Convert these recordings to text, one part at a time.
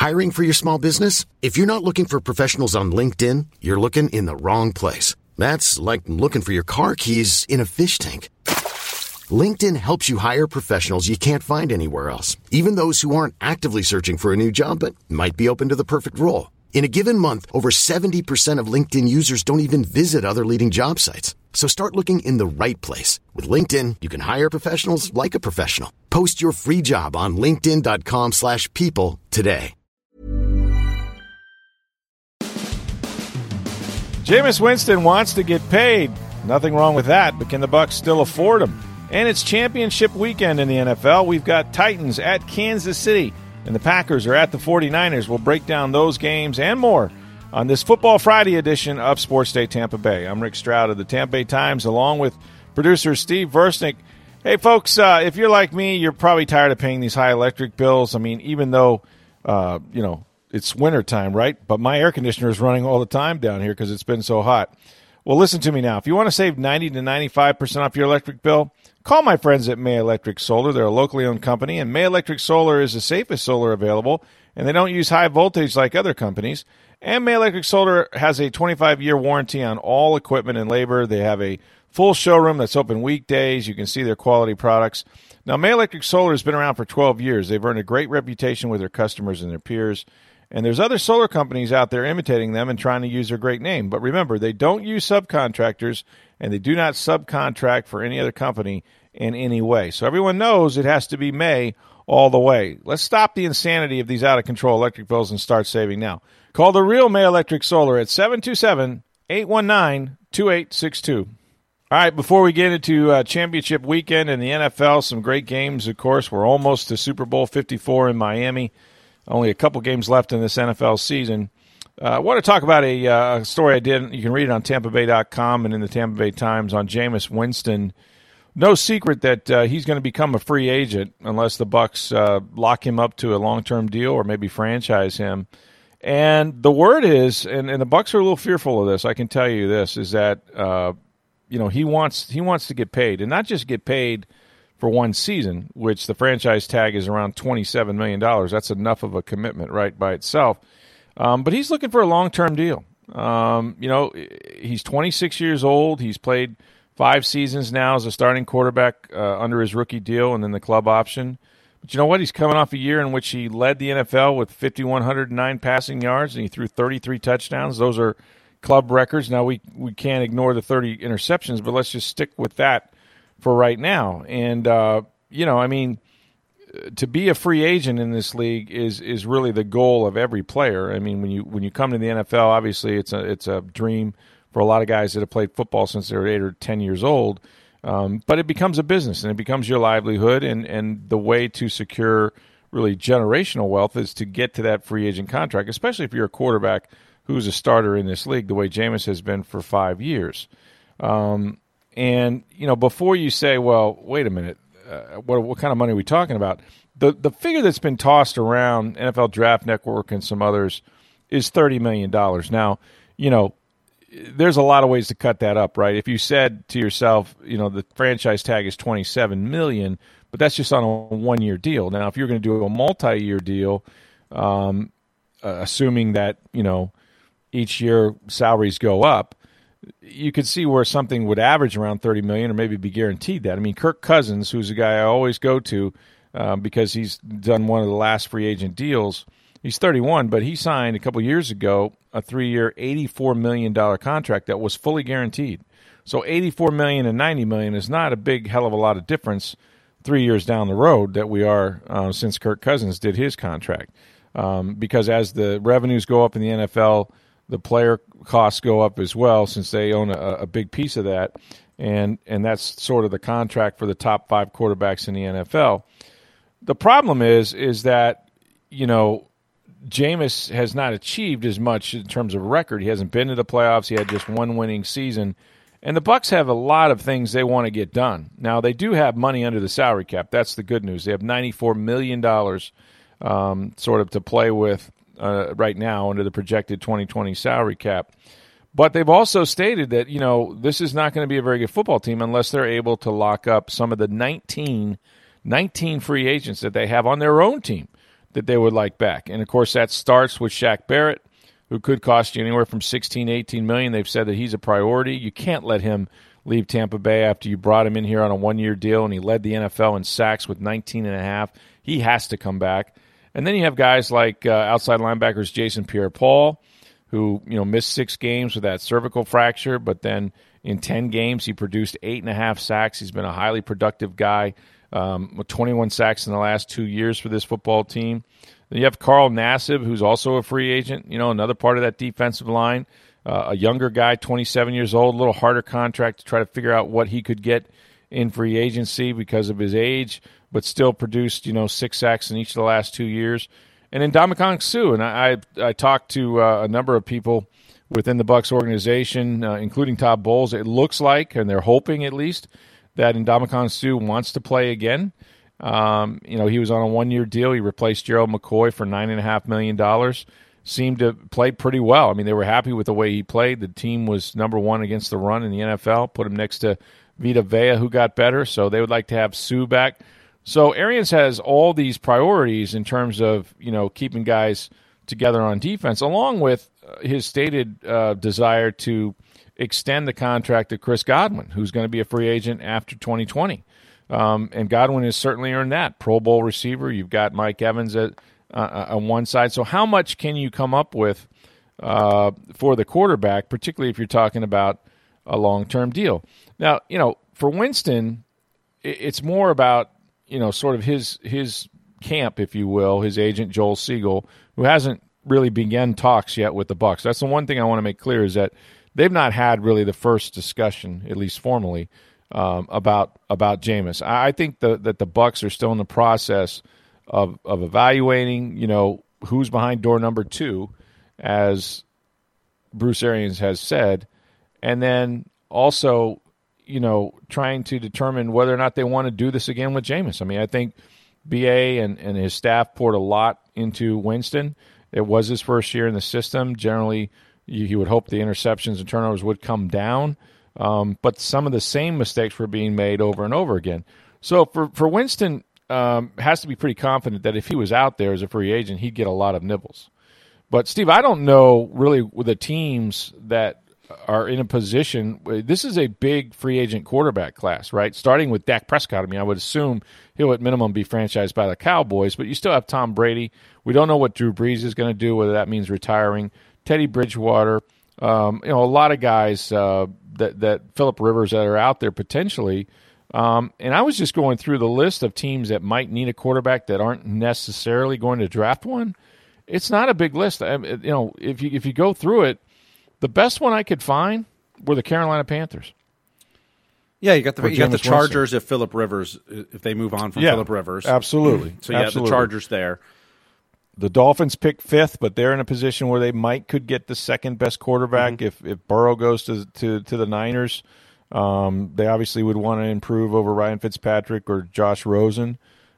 Hiring for your small business? If you're not looking for professionals on LinkedIn, you're looking in the wrong place. That's like looking for your car keys in a fish tank. LinkedIn helps you hire professionals you can't find anywhere else, even those who aren't actively searching for a new job but might be open to the perfect role. In a given month, over 70% of LinkedIn users don't even visit other leading job sites. So start looking in the right place. With LinkedIn, you can hire professionals like a professional. Post your free job on linkedin.com/people today. Jameis Winston wants to get paid. Nothing wrong with that, but can the Bucs still afford him? And it's championship weekend in the NFL. We've got Titans at Kansas City, and the Packers are at the 49ers. We'll break down those games and more on this Football Friday edition of Sports Day Tampa Bay. I'm Rick Stroud of the Tampa Bay Times, along with producer Steve Versnick. Hey, folks, if you're like me, you're probably tired of paying these high electric bills. I mean, even though, it's wintertime, right? But my air conditioner is running all the time down here because it's been so hot. Well, listen to me now. If you want to save 90 to 95% off your electric bill, call my friends at May Electric Solar. They're a locally owned company, and May Electric Solar is the safest solar available, and they don't use high voltage like other companies. And May Electric Solar has a 25-year warranty on all equipment and labor. They have a full showroom that's open weekdays. You can see their quality products. Now, May Electric Solar has been around for 12 years. They've earned a great reputation with their customers and their peers. And there's other solar companies out there imitating them and trying to use their great name. But remember, they don't use subcontractors, and they do not subcontract for any other company in any way. So everyone knows it has to be May all the way. Let's stop the insanity of these out-of-control electric bills and start saving now. Call the real May Electric Solar at 727-819-2862. All right, before we get into championship weekend in the NFL, some great games, of course. We're almost to Super Bowl 54 in Miami. Only a couple games left in this NFL season. I want to talk about a story I did. You can read it on TampaBay.com and in the Tampa Bay Times on Jameis Winston. No secret that he's going to become a free agent unless the Bucs lock him up to a long-term deal or maybe franchise him. And the word is, and the Bucs are a little fearful of this, I can tell you this, is that he wants to get paid, and not just get paid for one season, which the franchise tag is around $27 million. That's enough of a commitment right by itself. But he's looking for a long-term deal. He's 26 years old. He's played 5 seasons now as a starting quarterback under his rookie deal and then the club option. But you know what? He's coming off a year in which he led the NFL with 5,109 passing yards, and he threw 33 touchdowns. Those are club records. Now, we can't ignore the 30 interceptions, but let's just stick with that for right now. And, to be a free agent in this league is really the goal of every player. I mean, when you come to the NFL, obviously it's a dream for a lot of guys that have played football since they were 8 or 10 years old. But it becomes a business, and it becomes your livelihood, and the way to secure really generational wealth is to get to that free agent contract, especially if you're a quarterback who's a starter in this league, the way Jameis has been for 5 years. Before you say, well, wait a minute, what kind of money are we talking about? The figure that's been tossed around, NFL Draft Network and some others, is $30 million. Now, there's a lot of ways to cut that up, right? If you said to yourself, the franchise tag is $27 million, but that's just on a one-year deal. Now, if you're going to do a multi-year deal, assuming that, each year salaries go up, you could see where something would average around $30 million or maybe be guaranteed that. I mean, Kirk Cousins, who's a guy I always go to because he's done one of the last free agent deals, he's 31, but he signed a couple years ago a 3-year, $84 million contract that was fully guaranteed. So $84 million and $90 million is not a big hell of a lot of difference 3 years down the road that we are since Kirk Cousins did his contract. Because as the revenues go up in the NFL, the player costs go up as well since they own a big piece of that, and that's sort of the contract for the top 5 quarterbacks in the NFL. The problem is that, Jameis has not achieved as much in terms of record. He hasn't been to the playoffs. He had just one winning season. And the Bucs have a lot of things they want to get done. Now, they do have money under the salary cap. That's the good news. They have $94 million sort of to play with right now under the projected 2020 salary cap. But they've also stated that, this is not going to be a very good football team unless they're able to lock up some of the 19 free agents that they have on their own team. that they would like back. And, of course, that starts with Shaq Barrett, who could cost you anywhere from $16 to $18 million. They've said that he's a priority. You can't let him leave Tampa Bay after you brought him in here on a one-year deal, and he led the NFL in sacks with 19.5. He has to come back. And then you have guys like outside linebackers Jason Pierre-Paul, who missed 6 games with that cervical fracture, but then in 10 games he produced 8.5 sacks. He's been a highly productive guy, with 21 sacks in the last 2 years for this football team. Then you have Carl Nassib, who's also a free agent, another part of that defensive line, a younger guy, 27 years old, a little harder contract to try to figure out what he could get in free agency because of his age, but still produced, 6 sacks in each of the last 2 years. And then Ndamukong Suh, and I talked to a number of people within the Bucs organization, including Todd Bowles. It looks like, and they're hoping at least, that Ndamukong Suh wants to play again. He was on a one-year deal. He replaced Gerald McCoy for $9.5 million. Seemed to play pretty well. I mean, they were happy with the way he played. The team was number 1 against the run in the NFL. Put him next to Vita Vea, who got better. So they would like to have Suh back. So Arians has all these priorities in terms of, keeping guys together on defense, along with his stated desire to extend the contract of Chris Godwin, who's going to be a free agent after 2020. And Godwin has certainly earned that. Pro Bowl receiver. You've got Mike Evans on one side. So how much can you come up with for the quarterback, particularly if you're talking about a long-term deal? Now, for Winston, it's more about, sort of his camp, if you will, his agent, Joel Siegel, who hasn't really begun talks yet with the Bucs. That's the one thing I want to make clear, is that they've not had really the first discussion, at least formally, about Jameis. I think that the Bucs are still in the process of evaluating, who's behind door number 2, as Bruce Arians has said, and then also, trying to determine whether or not they want to do this again with Jameis. I mean, I think BA and his staff poured a lot into Winston. It was his first year in the system. Generally, you would hope the interceptions and turnovers would come down, but some of the same mistakes were being made over and over again. So for Winston, has to be pretty confident that if he was out there as a free agent, he'd get a lot of nibbles. But, Steve, I don't know really with the teams that are in a position. This is a big free agent quarterback class, right? Starting with Dak Prescott. I mean, I would assume he'll at minimum be franchised by the Cowboys, but you still have Tom Brady. We don't know what Drew Brees is going to do, whether that means retiring. Teddy Bridgewater, a lot of guys that Phillip Rivers that are out there potentially. And I was just going through the list of teams that might need a quarterback that aren't necessarily going to draft one. It's not a big list. If you go through it, the best one I could find were the Carolina Panthers. Yeah, you got the Chargers if Phillip Rivers, if they move on from Phillip Rivers. Absolutely. So you have the Chargers there. The Dolphins pick 5th, but they're in a position where they could get the second best quarterback if Burrow goes to the Niners. They obviously would want to improve over Ryan Fitzpatrick or Josh Rosen.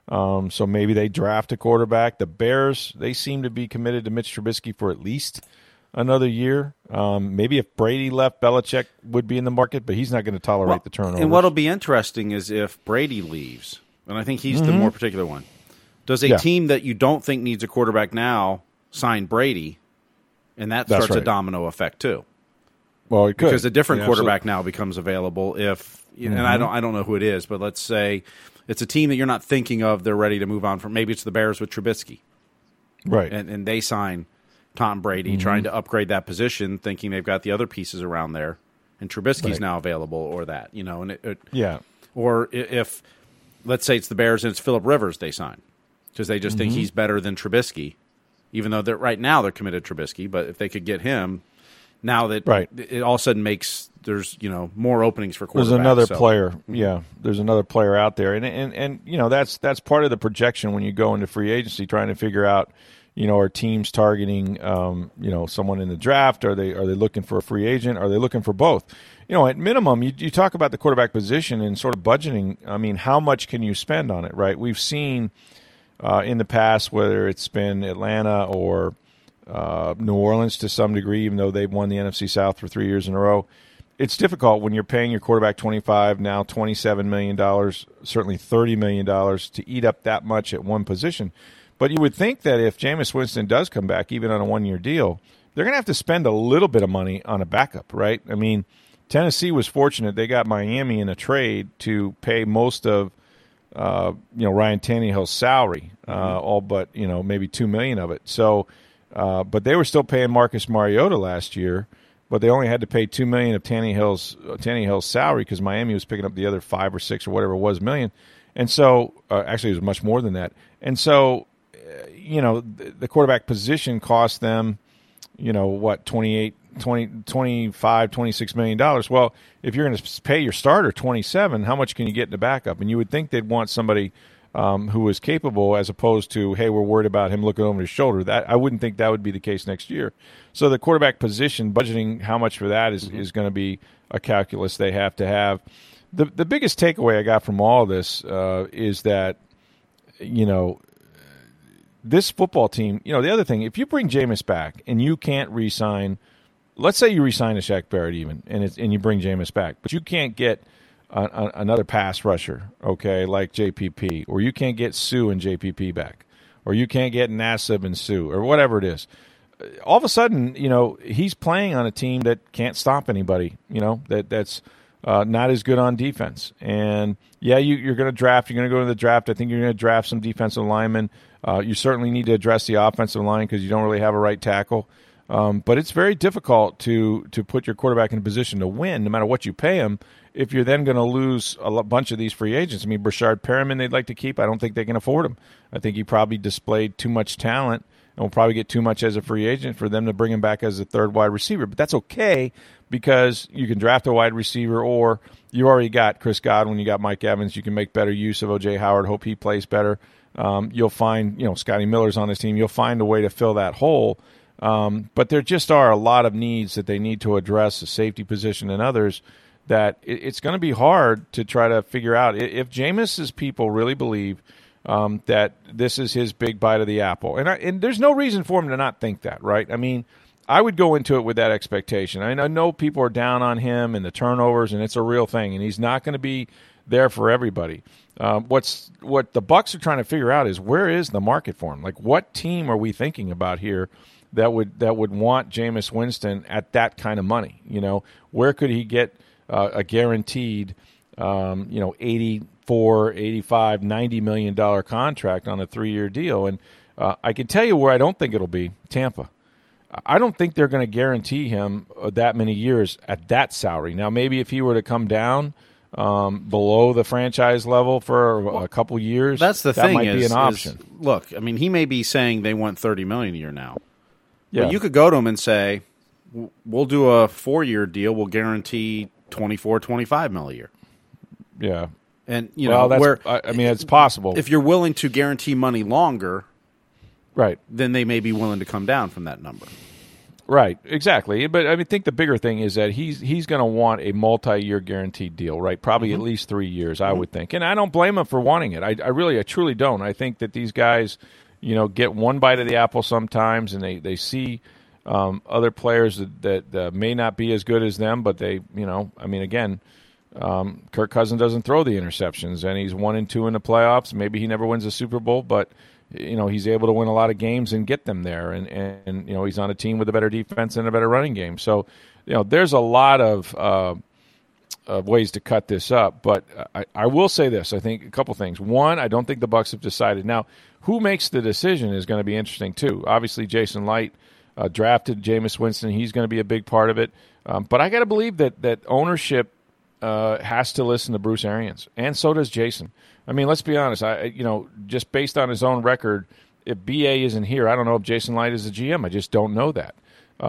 So maybe they draft a quarterback. The Bears, they seem to be committed to Mitch Trubisky for at least another year. Maybe if Brady left, Belichick would be in the market, but he's not going to tolerate the turnovers. And what'll be interesting is if Brady leaves, and I think he's the more particular one. Does a team that you don't think needs a quarterback now sign Brady, and that starts a domino effect too? Well, it could, because a different quarterback now becomes available. If and I don't know who it is, but let's say it's a team that you're not thinking of. They're ready to move on from. Maybe it's the Bears with Trubisky, right? And they sign Tom Brady, trying to upgrade that position, thinking they've got the other pieces around there, and Trubisky's now available, or that, and or if let's say it's the Bears and it's Phillip Rivers they sign, because they just think he's better than Trubisky, even though right now they're committed to Trubisky. But if they could get him, now that it all of a sudden makes there's more openings for quarterbacks. There's another player, there's another player out there, and that's part of the projection when you go into free agency, trying to figure out, are teams targeting someone in the draft? Are they looking for a free agent? Are they looking for both? At minimum, you talk about the quarterback position and sort of budgeting. I mean, how much can you spend on it, right? We've seen in the past, whether it's been Atlanta or New Orleans to some degree, even though they've won the NFC South for 3 years in a row, it's difficult when you're paying your quarterback $25, now $27 million, certainly $30 million to eat up that much at one position. But you would think that if Jameis Winston does come back, even on a one-year deal, they're going to have to spend a little bit of money on a backup, right? I mean, Tennessee was fortunate. They got Miami in a trade to pay most of Ryan Tannehill's salary, all but maybe $2 million of it. So, but they were still paying Marcus Mariota last year, but they only had to pay $2 million of Tannehill's salary because Miami was picking up the other 5 or 6 or whatever it was million. And so, actually, it was much more than that. And so, the quarterback position cost them, $25, $26 million. Well, if you're going to pay your starter $27, how much can you get in the backup? And you would think they'd want somebody who is capable, as opposed to, hey, we're worried about him looking over his shoulder. That I wouldn't think that would be the case next year. So the quarterback position, budgeting how much for that is going to be a calculus they have to have. The biggest takeaway I got from all of this is that, this football team, the other thing, if you bring Jameis back and you can't re-sign, let's say you re-sign a Shaq Barrett even, and you bring Jameis back, but you can't get another pass rusher, okay, like JPP, or you can't get Sue and JPP back, or you can't get Nassib and Sue, or whatever it is. All of a sudden, he's playing on a team that can't stop anybody, that's not as good on defense. And, yeah, you're going to draft. You're going to go to the draft. I think you're going to draft some defensive linemen. You certainly need to address the offensive line because you don't really have a right tackle. But it's very difficult to put your quarterback in a position to win, no matter what you pay him, if you're then going to lose a bunch of these free agents. I mean, Brashard Perriman they'd like to keep. I don't think they can afford him. I think he probably displayed too much talent and will probably get too much as a free agent for them to bring him back as a third wide receiver. But that's okay because you can draft a wide receiver, or you already got Chris Godwin, you got Mike Evans. You can make better use of O.J. Howard, hope he plays better. You'll find, Scotty Miller's on his team. You'll find a way to fill that hole. But there just are a lot of needs that they need to address, the safety position and others, that it's going to be hard to try to figure out. If Jameis's people really believe that this is his big bite of the apple, and there's no reason for him to not think that, right? I mean, I would go into it with that expectation. I know people are down on him and the turnovers, and it's a real thing, and he's not going to be there for everybody. What the Bucs are trying to figure out is, where is the market for him? Like, what team are we thinking about here that would want Jameis Winston at that kind of money? Where could he get a guaranteed, $84, $85, $90 million contract on a 3-year deal? And I can tell you where I don't think it'll be: Tampa. I don't think they're going to guarantee him that many years at that salary. Now, maybe if he were to come down below the franchise level for a couple years, that's the that thing might be an option. Look, I mean, he may be saying they want $30 million a year now. Yeah. But you could go to him and say, we'll do a 4-year deal. We'll guarantee $24, $25 million a year. Yeah. And, it's possible. If you're willing to guarantee money longer, right, then they may be willing to come down from that number. Right, exactly. But I think the bigger thing is that he's going to want a multi-year guaranteed deal, right? Probably at least 3 years, I would think. And I don't blame him for wanting it. I truly don't. I think that these guys, get one bite of the apple sometimes, and they see other players that may not be as good as them, but they, again, Kirk Cousins doesn't throw the interceptions, and he's 1-2 in the playoffs. Maybe he never wins a Super Bowl, but he's able to win a lot of games and get them there. And he's on a team with a better defense and a better running game. So, there's a lot of ways to cut this up. But I will say this. I think a couple things. One, I don't think the Bucs have decided. Now, who makes the decision is going to be interesting, too. Obviously, Jason Light drafted Jameis Winston. He's going to be a big part of it. But I got to believe that ownership has to listen to Bruce Arians, and so does Jason. I mean, let's be honest. Just based on his own record, if BA isn't here, I don't know if Jason Light is the GM. I just don't know that.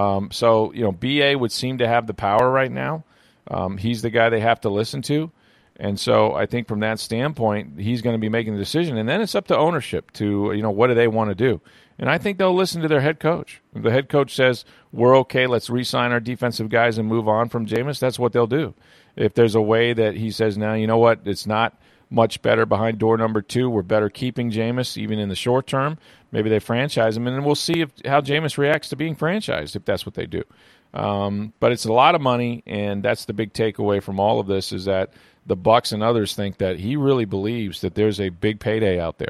So BA would seem to have the power right now. He's the guy they have to listen to, and so I think from that standpoint, he's going to be making the decision. And then it's up to ownership to what do they want to do. And I think they'll listen to their head coach. If the head coach says we're okay, let's re-sign our defensive guys and move on from Jameis, that's what they'll do. If there's a way that he says, now, you know what, it's not much better behind door number 2, we're better keeping Jameis even in the short term, maybe they franchise him, and then we'll see how Jameis reacts to being franchised if that's what they do. But it's a lot of money, and that's the big takeaway from all of this, is that the Bucs and others think that he really believes that there's a big payday out there.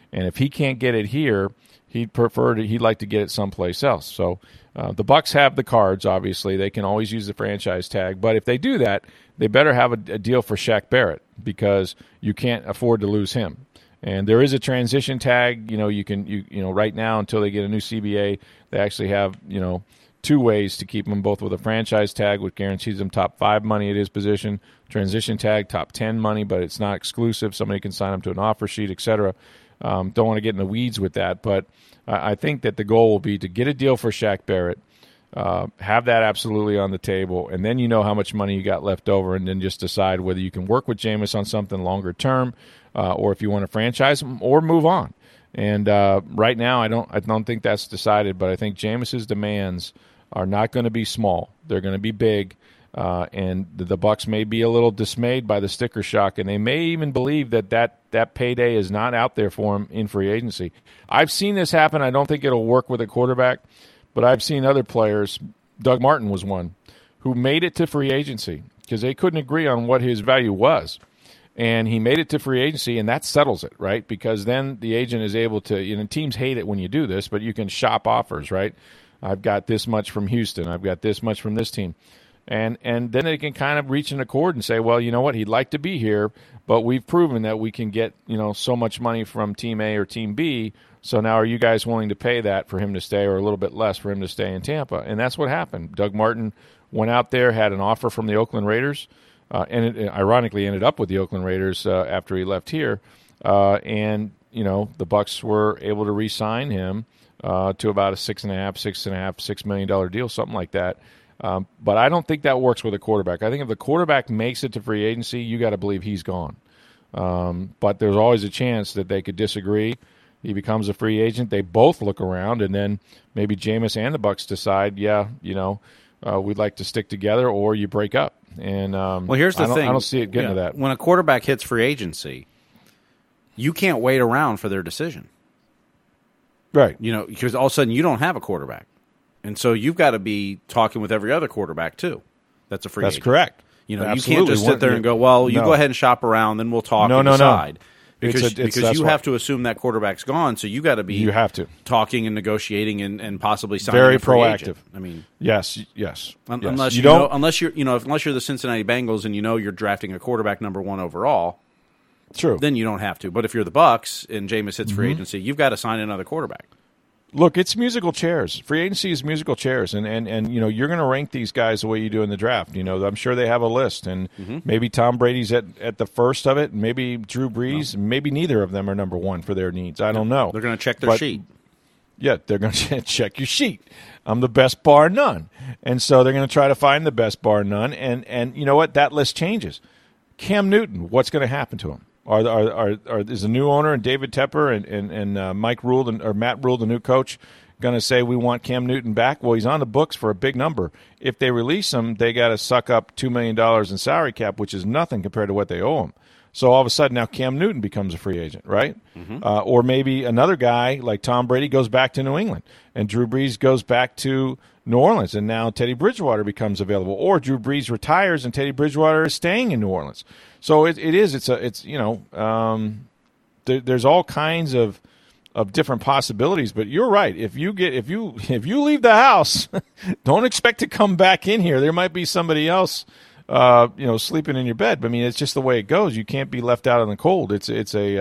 And if he can't get it here, he'd like to get it someplace else. So the Bucs have the cards, obviously. They can always use the franchise tag. But if they do that, they better have a deal for Shaq Barrett because you can't afford to lose him. And there is a transition tag. You can right now until they get a new CBA, they actually have, 2 ways to keep him, both with a franchise tag, which guarantees him top 5 money at his position, transition tag, top 10 money, but it's not exclusive. Somebody can sign him to an offer sheet, etc. Don't want to get in the weeds with that, but I think that the goal will be to get a deal for Shaq Barrett, have that absolutely on the table, and then you know how much money you got left over, and then just decide whether you can work with Jameis on something longer term, or if you want to franchise him or move on. And right now, I don't think that's decided, but I think Jameis's demands are not going to be small; they're going to be big. And the Bucs may be a little dismayed by the sticker shock, and they may even believe that payday is not out there for him in free agency. I've seen this happen. I don't think it'll work with a quarterback, but I've seen other players. Doug Martin was one who made it to free agency because they couldn't agree on what his value was. And he made it to free agency, and that settles it, right? Because then the agent is able to, teams hate it when you do this, but you can shop offers, right? I've got this much from Houston. I've got this much from this team. And then they can kind of reach an accord and say, well, you know what, he'd like to be here, but we've proven that we can get, so much money from Team A or Team B, so now are you guys willing to pay that for him to stay or a little bit less for him to stay in Tampa? And that's what happened. Doug Martin went out there, had an offer from the Oakland Raiders, and it ironically ended up with the Oakland Raiders after he left here. And, the Bucs were able to re-sign him to about a $6 million deal, something like that. But I don't think that works with a quarterback. I think if the quarterback makes it to free agency, you got to believe he's gone. But there's always a chance that they could disagree. He becomes a free agent. They both look around, and then maybe Jameis and the Bucs decide, we'd like to stick together, or you break up. And here's the thing. I don't see it getting to that. When a quarterback hits free agency, you can't wait around for their decision. Right. Because all of a sudden you don't have a quarterback. And so you've got to be talking with every other quarterback, too. That's a free agent. That's correct. You can't just sit there and go, well, you go ahead and shop around, then we'll talk and decide. Because you have to assume that quarterback's gone, so you got to be talking and negotiating and possibly signing very a free proactive. Agent. I mean, yes. Unless you're the Cincinnati Bengals and you're drafting a quarterback number 1 overall. True. Then you don't have to. But if you're the Bucs and Jameis hits free agency, you've got to sign another quarterback. Look, it's musical chairs. Free agency is musical chairs, and you're going to rank these guys the way you do in the draft. I'm sure they have a list, and maybe Tom Brady's at the first of it, and maybe Drew Brees, and maybe neither of them are number 1 for their needs. I don't know. They're going to check their sheet. Yeah, they're going to check your sheet. I'm the best bar none, and so they're going to try to find the best bar none. And you know what? That list changes. Cam Newton, what's going to happen to him? Is the new owner and David Tepper and Mike Rule or Matt Rule, the new coach, going to say we want Cam Newton back? Well, he's on the books for a big number. If they release him, they got to suck up $2 million in salary cap, which is nothing compared to what they owe him. So all of a sudden now Cam Newton becomes a free agent, right? Or maybe another guy like Tom Brady goes back to New England, and Drew Brees goes back to New Orleans, and now Teddy Bridgewater becomes available. Or Drew Brees retires, and Teddy Bridgewater is staying in New Orleans. So there's all kinds of different possibilities. But you're right. If you leave the house, don't expect to come back in here. There might be somebody else, sleeping in your bed. But I mean, it's just the way it goes. You can't be left out in the cold. It's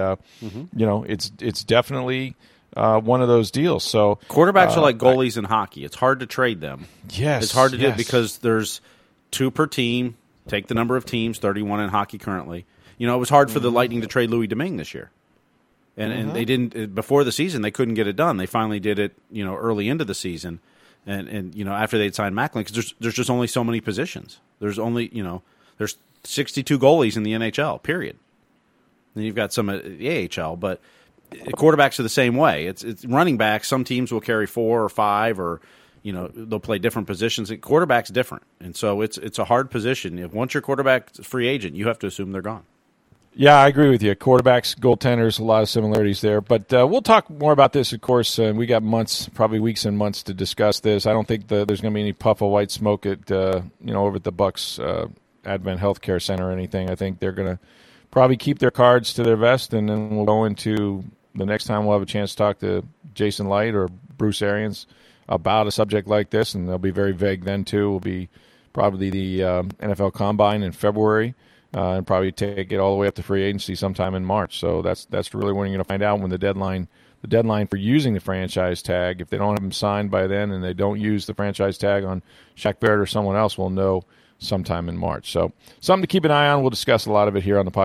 definitely one of those deals. So quarterbacks are like goalies in hockey. It's hard to trade them. Yes, it's hard to do because there's 2 per team. Take the number of teams, 31 in hockey currently. It was hard for the Lightning to trade Louis Domingue this year. And they didn't, before the season, they couldn't get it done. They finally did it, early into the season. And after they'd signed Macklin, because there's just only so many positions. There's only, there's 62 goalies in the NHL, period. Then you've got some at the AHL, but quarterbacks are the same way. It's running backs. Some teams will carry 4 or 5 or, they'll play different positions. Quarterback's different. And so it's a hard position. Once your quarterback's a free agent, you have to assume they're gone. Yeah, I agree with you. Quarterbacks, goaltenders, a lot of similarities there. But we'll talk more about this, of course. We got months, probably weeks and months to discuss this. I don't think there's going to be any puff of white smoke at over at the Bucs Advent Healthcare Center or anything. I think they're going to probably keep their cards to their vest, and then we'll go into the next time we'll have a chance to talk to Jason Light or Bruce Arians about a subject like this, and they'll be very vague then too. Will be probably the NFL Combine in February, and probably take it all the way up to free agency sometime in March. So that's really when you're going to find out when the deadline for using the franchise tag. If they don't have them signed by then and they don't use the franchise tag on Shaq Barrett or someone else, we'll know sometime in March. So something to keep an eye on. We'll discuss a lot of it here on the podcast.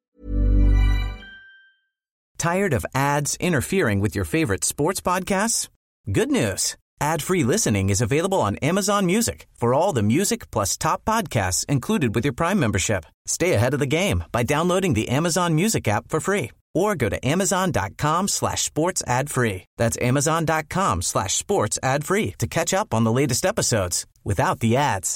Tired of ads interfering with your favorite sports podcasts? Good news. Ad-free listening is available on Amazon Music for all the music plus top podcasts included with your Prime membership. Stay ahead of the game by downloading the Amazon Music app for free or go to amazon.com/sports ad free. That's amazon.com/sports ad free to catch up on the latest episodes without the ads.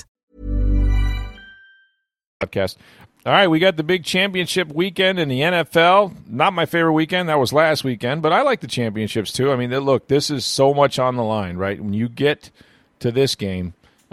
Podcast. All right, we got the big championship weekend in the NFL. Not my favorite weekend. That was last weekend, but I like the championships too. I mean, look, this is so much on the line, right? When you get to this game,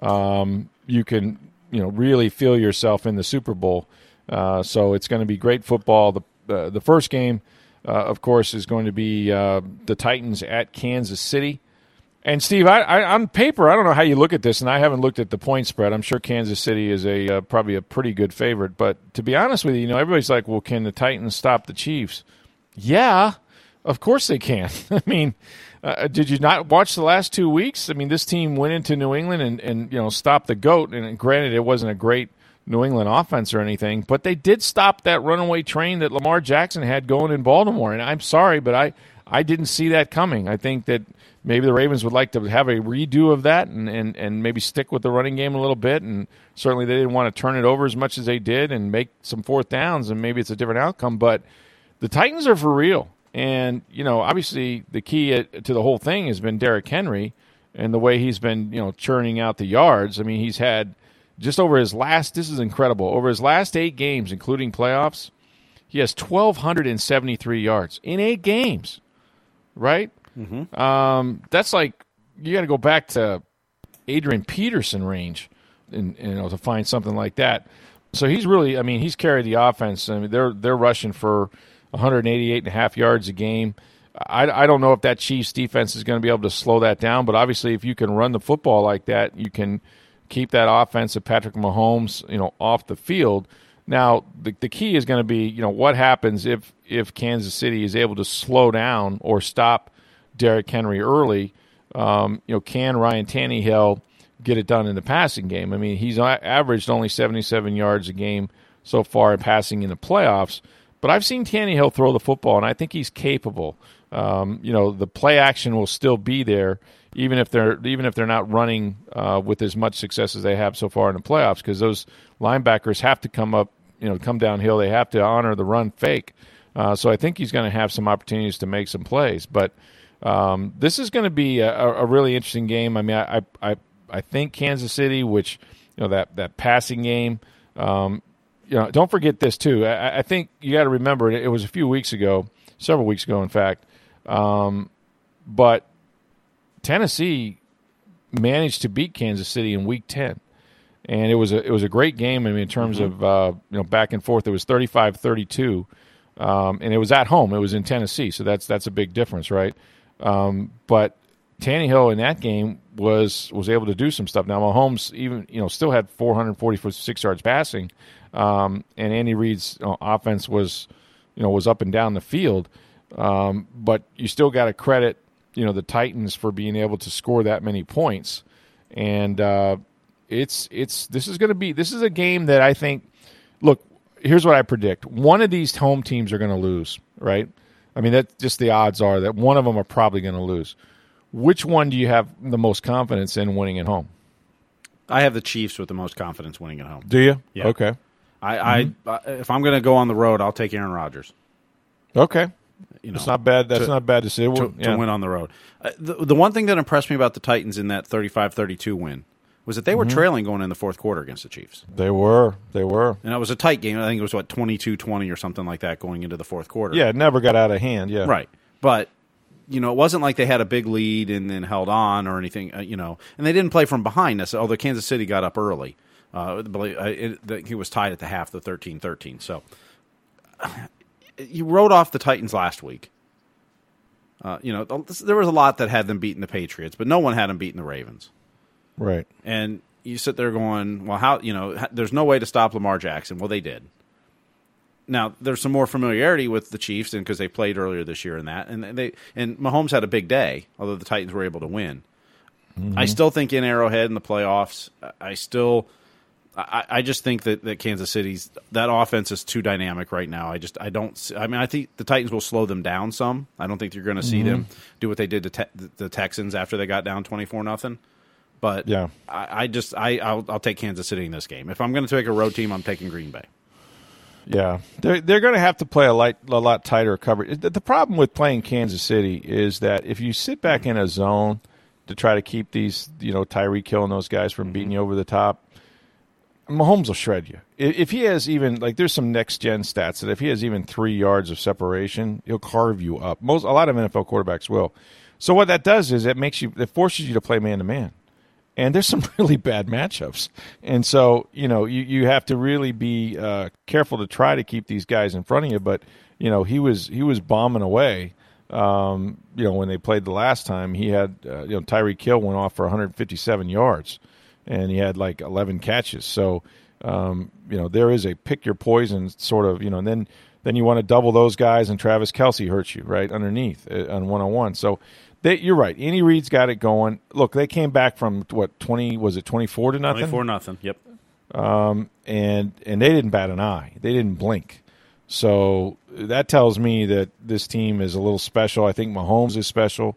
you can really feel yourself in the Super Bowl. So it's going to be great football. The first game, of course, is going to be the Titans at Kansas City. And, Steve, I on paper, I don't know how you look at this, and I haven't looked at the point spread. I'm sure Kansas City is probably a pretty good favorite. But to be honest with you, everybody's like, well, can the Titans stop the Chiefs? Yeah, of course they can. I mean, did you not watch the last 2 weeks? I mean, this team went into New England and stopped the GOAT. And granted, it wasn't a great New England offense or anything, but they did stop that runaway train that Lamar Jackson had going in Baltimore. And I'm sorry, but I didn't see that coming. I think that maybe the Ravens would like to have a redo of that and maybe stick with the running game a little bit. And certainly they didn't want to turn it over as much as they did and make some fourth downs, and maybe it's a different outcome. But the Titans are for real. And, obviously the key to the whole thing has been Derrick Henry and the way he's been, churning out the yards. I mean, he's had just over his last – this is incredible. Over his last 8 games, including playoffs, he has 1,273 yards in 8 games, right? Mm-hmm. That's like you got to go back to Adrian Peterson range and to find something like that. So he's really, he's carried the offense. I mean, they're rushing for 188.5 yards a game. I don't know if that Chiefs defense is going to be able to slow that down, but obviously if you can run the football like that, you can keep that offense of Patrick Mahomes, off the field. Now, the key is going to be, what happens if Kansas City is able to slow down or stop Derrick Henry early. Can Ryan Tannehill get it done in the passing game? I mean, he's averaged only 77 yards a game so far in passing in the playoffs, but I've seen Tannehill throw the football, and I think he's capable. The play action will still be there, even if they're not running with as much success as they have so far in the playoffs, because those linebackers have to come downhill. They have to honor the run fake. So I think he's going to have some opportunities to make some plays, but. This is going to be a really interesting game. I mean, I think Kansas City, which that passing game. Don't forget this too. I think you got to remember it was a few weeks ago, several weeks ago, in fact. But Tennessee managed to beat Kansas City in Week 10, and it was a great game. I mean, in terms of back and forth, it was 35-32, and it was at home. It was in Tennessee, so that's a big difference, right? But Tannehill in that game was able to do some stuff. Now Mahomes even still had 446 yards passing, and Andy Reid's offense was up and down the field. But you still got to credit the Titans for being able to score that many points, and this is a game that I think. Look, here's what I predict: one of these home teams are going to lose, right? I mean, that's just the odds are that one of them are probably going to lose. Which one do you have the most confidence in winning at home? I have the Chiefs with the most confidence winning at home. Do you? Yeah. Okay. If I'm going to go on the road, I'll take Aaron Rodgers. Okay. It's not bad. That's not bad to say. To win on the road. The one thing that impressed me about the Titans in that 35-32 win was that they were trailing going in the fourth quarter against the Chiefs. They were. And it was a tight game. I think it was, 22-20 or something like that going into the fourth quarter. Yeah, it never got out of hand, yeah. Right. But, it wasn't like they had a big lead and then held on or anything, and they didn't play from behind necessarily, although Kansas City got up early. He was tied at the half, the 13-13. So you wrote off the Titans last week. There was a lot that had them beating the Patriots, but no one had them beating the Ravens. Right. And you sit there going, well, how, there's no way to stop Lamar Jackson. Well, they did. Now, there's some more familiarity with the Chiefs because they played earlier this year and Mahomes had a big day, although the Titans were able to win. Mm-hmm. I still think in Arrowhead in the playoffs, I just think that Kansas City's that offense is too dynamic right now. I think the Titans will slow them down some. I don't think you're going to see them do what they did to the Texans after they got down 24-0. But yeah, I'll take Kansas City in this game. If I'm going to take a road team, I'm taking Green Bay. Yeah, they're going to have to play a lot tighter coverage. The problem with playing Kansas City is that if you sit back in a zone to try to keep these, Tyreek Hill and those guys from beating you over the top, Mahomes will shred you. If he has even, there's some next-gen stats that if he has even 3 yards of separation, he'll carve you up. A lot of NFL quarterbacks will. So what that does is it forces you to play man-to-man. And there's some really bad matchups. And so, you have to really be careful to try to keep these guys in front of you. But, he was bombing away. When they played the last time, he had, Tyreek Hill went off for 157 yards. And he had 11 catches. So, there is a pick your poison sort of, and then you want to double those guys, and Travis Kelce hurts you right underneath on one-on-one. So you're right. Andy Reid's got it going. Look, they came back from 20? Was it 24-0? 24-0. Yep. And they didn't bat an eye. They didn't blink. So that tells me that this team is a little special. I think Mahomes is special.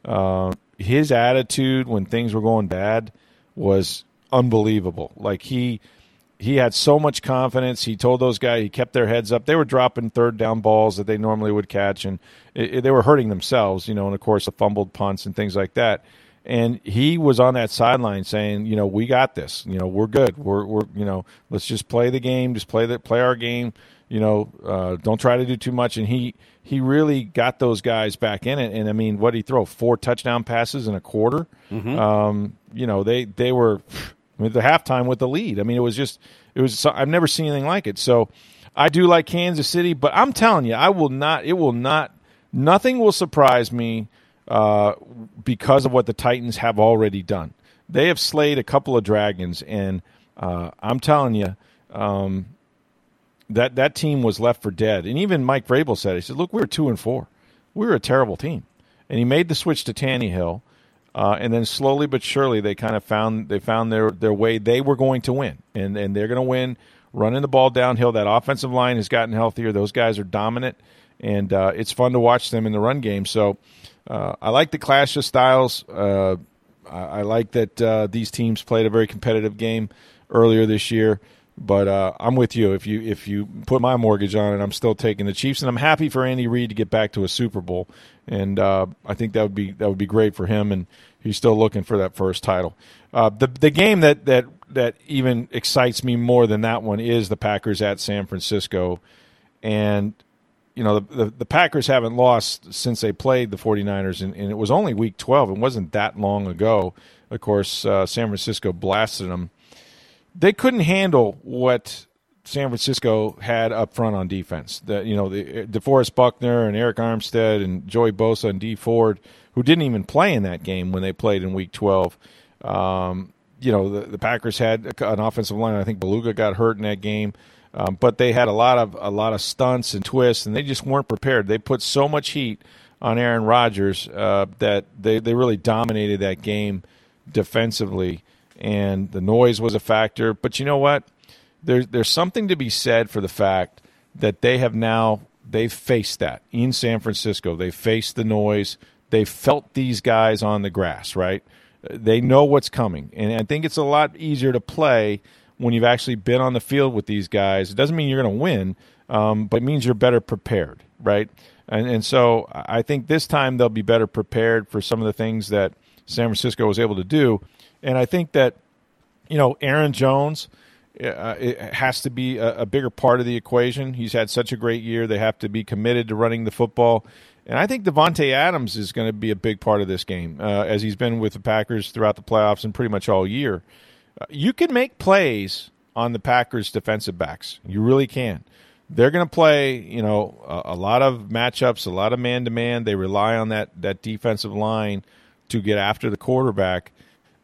His attitude when things were going bad was unbelievable. He had so much confidence. He told those guys, he kept their heads up. They were dropping third down balls that they normally would catch, and they were hurting themselves, and of course the fumbled punts and things like that. And he was on that sideline saying, we got this. We're good. We're let's just play the game. Just play our game. Don't try to do too much. And he really got those guys back in it. And I mean, what did he throw? 4 touchdown passes in a quarter. Mm-hmm. They were at the halftime with the lead. I mean, it was I've never seen anything like it. So I do like Kansas City, but I'm telling you, nothing will surprise me because of what the Titans have already done. They have slayed a couple of dragons, and I'm telling you, that team was left for dead. And even Mike Vrabel said, he said, look, we were 2-4. We were a terrible team. And he made the switch to Tannehill, and then slowly but surely they kind of found their way. They were going to win, and they're going to win running the ball downhill. That offensive line has gotten healthier. Those guys are dominant, and it's fun to watch them in the run game. So I like the clash of styles. I like that these teams played a very competitive game earlier this year. But I'm with you. If you put my mortgage on it, I'm still taking the Chiefs, and I'm happy for Andy Reid to get back to a Super Bowl. And I think that would be great for him, and he's still looking for that first title. The game that even excites me more than that one is the Packers at San Francisco. And the Packers haven't lost since they played the 49ers, and it was only Week 12. It wasn't that long ago. Of course, San Francisco blasted them. They couldn't handle what San Francisco had up front on defense. DeForest Buckner and Eric Armstead and Joey Bosa and Dee Ford, who didn't even play in that game when they played in Week 12. The Packers had an offensive line. I think Beluga got hurt in that game, but they had a lot of stunts and twists, and they just weren't prepared. They put so much heat on Aaron Rodgers that they really dominated that game defensively. And the noise was a factor. But you know what? There's something to be said for the fact that they've faced that in San Francisco. They faced the noise. They felt these guys on the grass, right? They know what's coming. And I think it's a lot easier to play when you've actually been on the field with these guys. It doesn't mean you're going to win, but it means you're better prepared, right? And so I think this time they'll be better prepared for some of the things that San Francisco was able to do. And I think that, Aaron Jones it has to be a bigger part of the equation. He's had such a great year. They have to be committed to running the football. And I think Devontae Adams is going to be a big part of this game, as he's been with the Packers throughout the playoffs and pretty much all year. You can make plays on the Packers' defensive backs. You really can. they're going to play, a lot of matchups, a lot of man-to-man. They rely on that defensive line to get after the quarterback.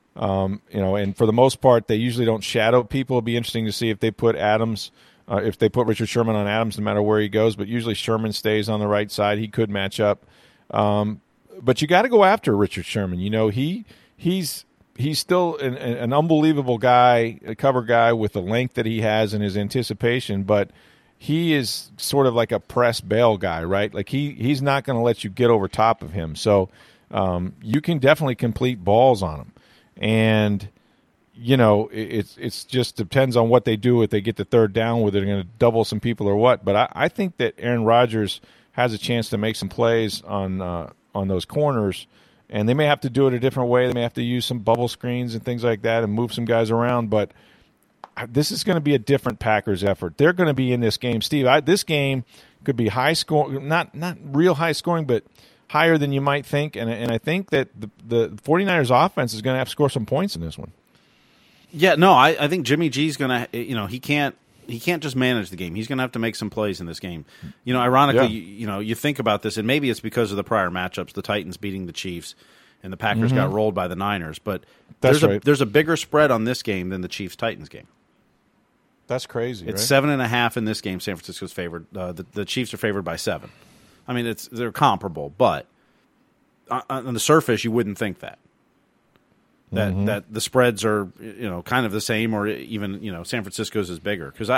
And for the most part, they usually don't shadow people. It'll be interesting to see if they put if they put Richard Sherman on Adams, no matter where he goes. But usually Sherman stays on the right side. He could match up. But you got to go after Richard Sherman. He's still an unbelievable guy, a cover guy with the length that he has and his anticipation. But he is sort of like a press bail guy, right? Like he's not going to let you get over top of him. So you can definitely complete balls on him. And, it's just depends on what they do if they get the third down, whether they're going to double some people or what. But I think that Aaron Rodgers has a chance to make some plays on those corners, and they may have to do it a different way. They may have to use some bubble screens and things like that and move some guys around. But this is going to be a different Packers effort. They're going to be in this game. Steve, this game could be high scoring, not real high scoring, but higher than you might think, and I think that the 49ers offense is going to have to score some points in this one. Yeah, no, I think Jimmy G's going to, he can't just manage the game. He's going to have to make some plays in this game. Ironically, you think about this, and maybe it's because of the prior matchups, the Titans beating the Chiefs, and the Packers got rolled by the Niners, but there's a bigger spread on this game than the Chiefs-Titans game. That's crazy, It's 7.5 in this game. San Francisco's favored. The Chiefs are favored by 7. I mean, they're comparable, but on the surface, you wouldn't think that the spreads are kind of the same, or even San Francisco's is bigger. Because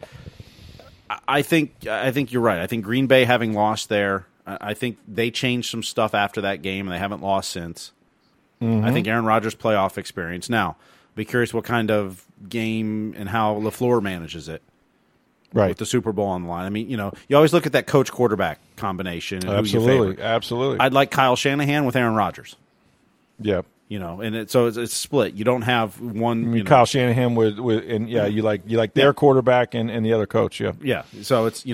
I think you're right. I think Green Bay, having lost there, I think they changed some stuff after that game, and they haven't lost since. I think Aaron Rodgers' playoff experience. Now, be curious what kind of game and how LaFleur manages it. Right. With the Super Bowl on the line. I mean, you always look at that coach-quarterback combination. And absolutely, absolutely. I'd like Kyle Shanahan with Aaron Rodgers. Yeah. And it's split. You don't have one. Kyle Shanahan you like their quarterback and the other coach. Yeah. Yeah. So it's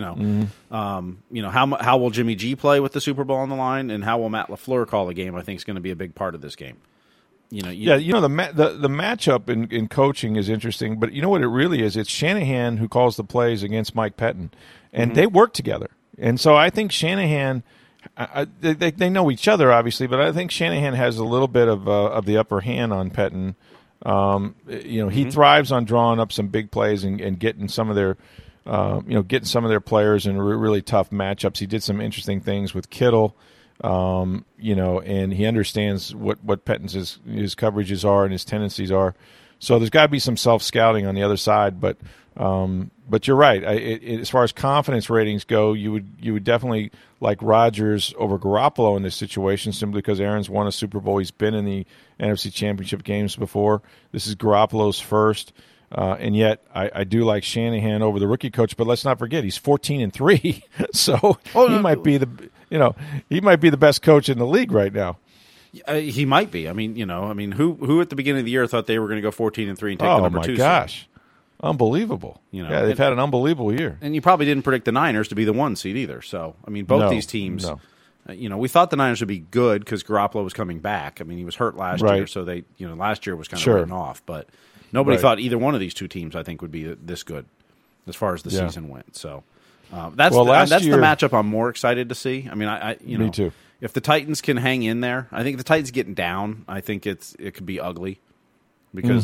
how will Jimmy G play with the Super Bowl on the line, and how will Matt LaFleur call the game? I think is going to be a big part of this game. The matchup in coaching is interesting, but you know what it really is? It's Shanahan who calls the plays against Mike Pettin, and they work together. And so I think Shanahan, they know each other obviously, but I think Shanahan has a little bit of the upper hand on Pettin. He thrives on drawing up some big plays and getting some of their players in really tough matchups. He did some interesting things with Kittle. And he understands what Pettin's his coverages are and his tendencies are. So there's got to be some self-scouting on the other side. But you're right. As far as confidence ratings go, you would definitely like Rodgers over Garoppolo in this situation, simply because Aaron's won a Super Bowl. He's been in the NFC Championship games before. This is Garoppolo's first. And yet, I do like Shanahan over the rookie coach. But let's not forget, he's 14-3, so he might be the best coach in the league right now. He might be. I mean, who at the beginning of the year thought they were going to go 14-3 and take the number 2 seed? Oh my gosh, unbelievable! They've had an unbelievable year. And you probably didn't predict the Niners to be the 1 seed either. So I mean, both these teams. No. We thought the Niners would be good because Garoppolo was coming back. I mean, he was hurt last year, so they, last year was kind of written off, but. Nobody thought either one of these two teams, I think, would be this good as far as the season went. So that's the matchup I'm more excited to see. I mean, me too. If the Titans can hang in there, I think if the Titans getting down, I think it could be ugly because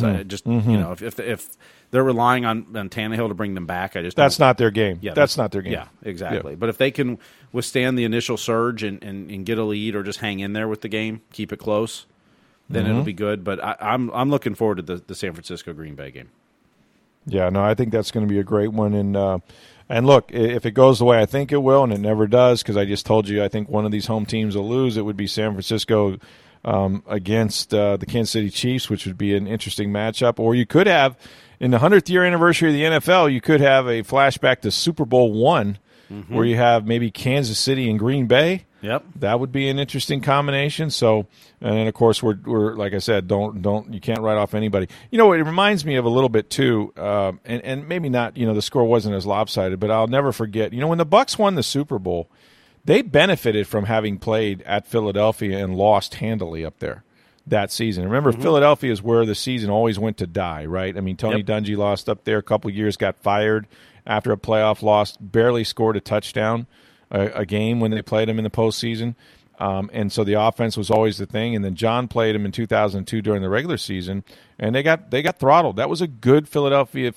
if they're relying on Tannehill to bring them back, that's not their game. Yeah, that's not their game. Yeah, exactly. Yeah. But if they can withstand the initial surge and get a lead or just hang in there with the game, keep it close. Then it'll be good, but I'm looking forward to the San Francisco Green Bay game. Yeah, no, I think that's going to be a great one. And look, if it goes the way I think it will, and it never does, because I just told you I think one of these home teams will lose, it would be San Francisco against the Kansas City Chiefs, which would be an interesting matchup. Or you could have, in the 100th year anniversary of the NFL, you could have a flashback to Super Bowl I, where you have maybe Kansas City and Green Bay. Yep, that would be an interesting combination. So, and then of course we're like I said, you can't write off anybody. It reminds me of a little bit too, and maybe not. The score wasn't as lopsided, but I'll never forget. When the Bucs won the Super Bowl, they benefited from having played at Philadelphia and lost handily up there. that season. Remember, Philadelphia is where the season always went to die, right? I mean, Tony Dungy lost up there a couple years, got fired after a playoff loss, barely scored a touchdown a game when they played him in the postseason. And so the offense was always the thing. And then John played him in 2002 during the regular season, and they got throttled. That was a good Philadelphia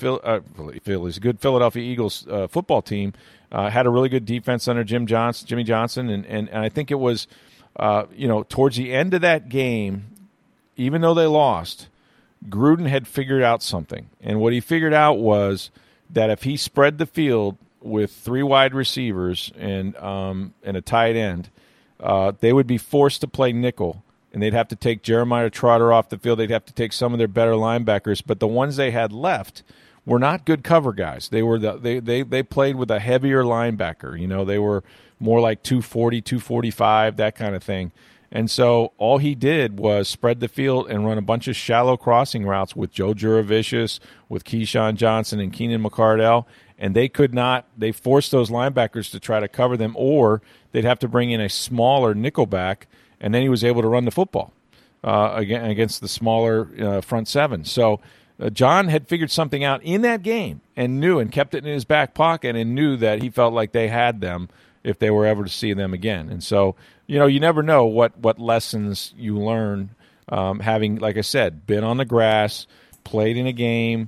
Eagles football team. Had a really good defense under Jimmy Johnson, and I think it was, towards the end of that game, even though they lost, Gruden had figured out something. And what he figured out was that if he spread the field with 3 wide receivers and a tight end, they would be forced to play nickel, and they'd have to take Jeremiah Trotter off the field. They'd have to take some of their better linebackers, but the ones they had left were not good cover guys. They were they played with a heavier linebacker. They were more like 240, 245, that kind of thing. And so all he did was spread the field and run a bunch of shallow crossing routes with Joe Juravicius, with Keyshawn Johnson and Keenan McCardell, and they forced those linebackers to try to cover them, or they'd have to bring in a smaller nickelback, and then he was able to run the football against the smaller front seven. So John had figured something out in that game and knew and kept it in his back pocket and knew that he felt like they had them if they were ever to see them again. And so, you never know what lessons you learn having, like I said, been on the grass, played in a game.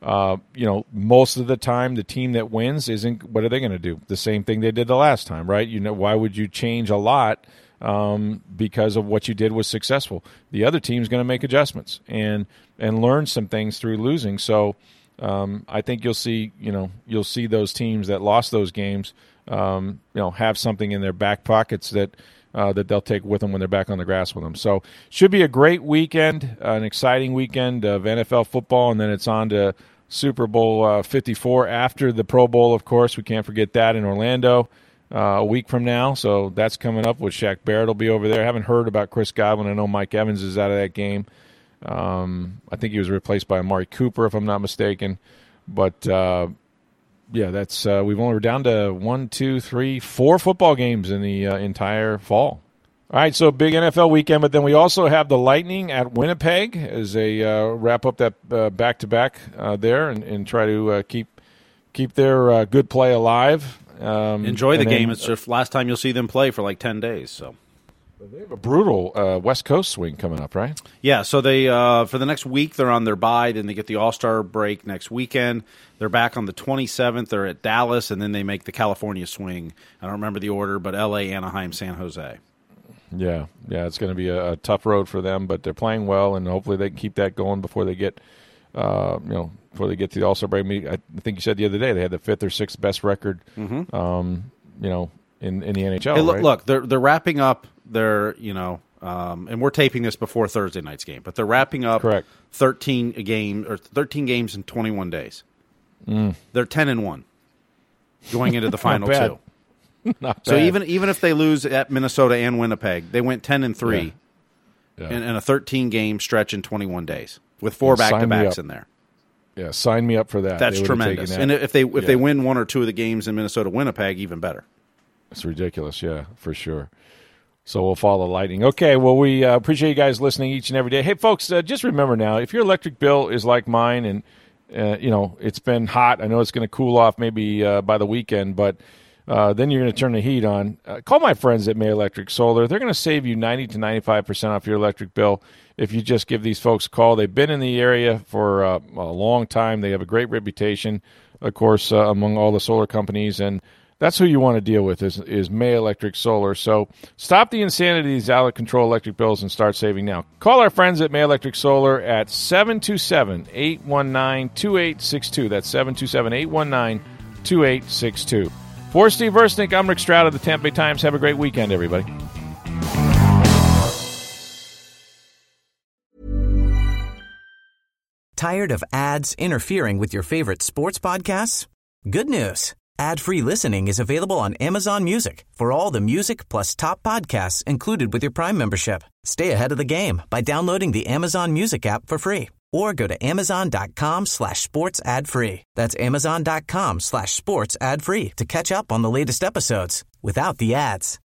Most of the time the team that wins what are they going to do? The same thing they did the last time, right? Why would you change a lot because of what you did was successful? The other team's going to make adjustments and learn some things through losing. So I think you'll see those teams that lost those games, have something in their back pockets that they'll take with them when they're back on the grass with them. So should be a great weekend, an exciting weekend of NFL football, and then it's on to Super Bowl 54 after the Pro Bowl, of course. We can't forget that in Orlando a week from now. So that's coming up with Shaq Barrett will be over there. I haven't heard about Chris Godwin. I know Mike Evans is out of that game. I think he was replaced by Amari Cooper, if I'm not mistaken. But that's we're down to 4 football games in the entire fall. All right, so big NFL weekend, but then we also have the Lightning at Winnipeg as they wrap up that back-to-back there and try to keep their good play alive. Enjoy the game. It's just last time you'll see them play for like 10 days. So they have a brutal West Coast swing coming up, right? Yeah, so they for the next week they're on their bye, then they get the All-Star break next weekend. They're back on the 27th. They're at Dallas, and then they make the California swing. I don't remember the order, but L.A., Anaheim, San Jose. Yeah, it's going to be a tough road for them, but they're playing well, and hopefully they can keep that going before they get, before they get to the All-Star break. I think you said the other day they had the 5th or 6th best record, in the NHL. Hey, right? Look, they're wrapping up their, and we're taping this before Thursday night's game, but they're wrapping up 13 games in 21 days. They're 10-1 going into the final 2. So even if they lose at Minnesota and Winnipeg, they went 10-3 in a 13-game stretch in 21 days with 4 back-to-backs in there. Yeah, sign me up for that. That's tremendous. And if they win 1 or 2 of the games in Minnesota, Winnipeg, even better. It's ridiculous, yeah, for sure. So we'll follow the Lightning. Okay, well, we appreciate you guys listening each and every day. Hey, folks, just remember now, if your electric bill is like mine and, it's been hot, I know it's going to cool off maybe by the weekend, but then you're going to turn the heat on. Call my friends at May Electric Solar. They're going to save you 90 to 95% off your electric bill if you just give these folks a call. They've been in the area for a long time. They have a great reputation, of course, among all the solar companies, and that's who you want to deal with is May Electric Solar. So stop the insanity of these out-of-control electric bills and start saving now. Call our friends at May Electric Solar at 727-819-2862. That's 727-819-2862. For Steve Versnick, I'm Rick Stroud of the Tampa Bay Times. Have a great weekend, everybody. Tired of ads interfering with your favorite sports podcasts? Good news. Ad-free listening is available on Amazon Music for all the music plus top podcasts included with your Prime membership. Stay ahead of the game by downloading the Amazon Music app for free or go to amazon.com/sports ad free. That's amazon.com/sports ad free to catch up on the latest episodes without the ads.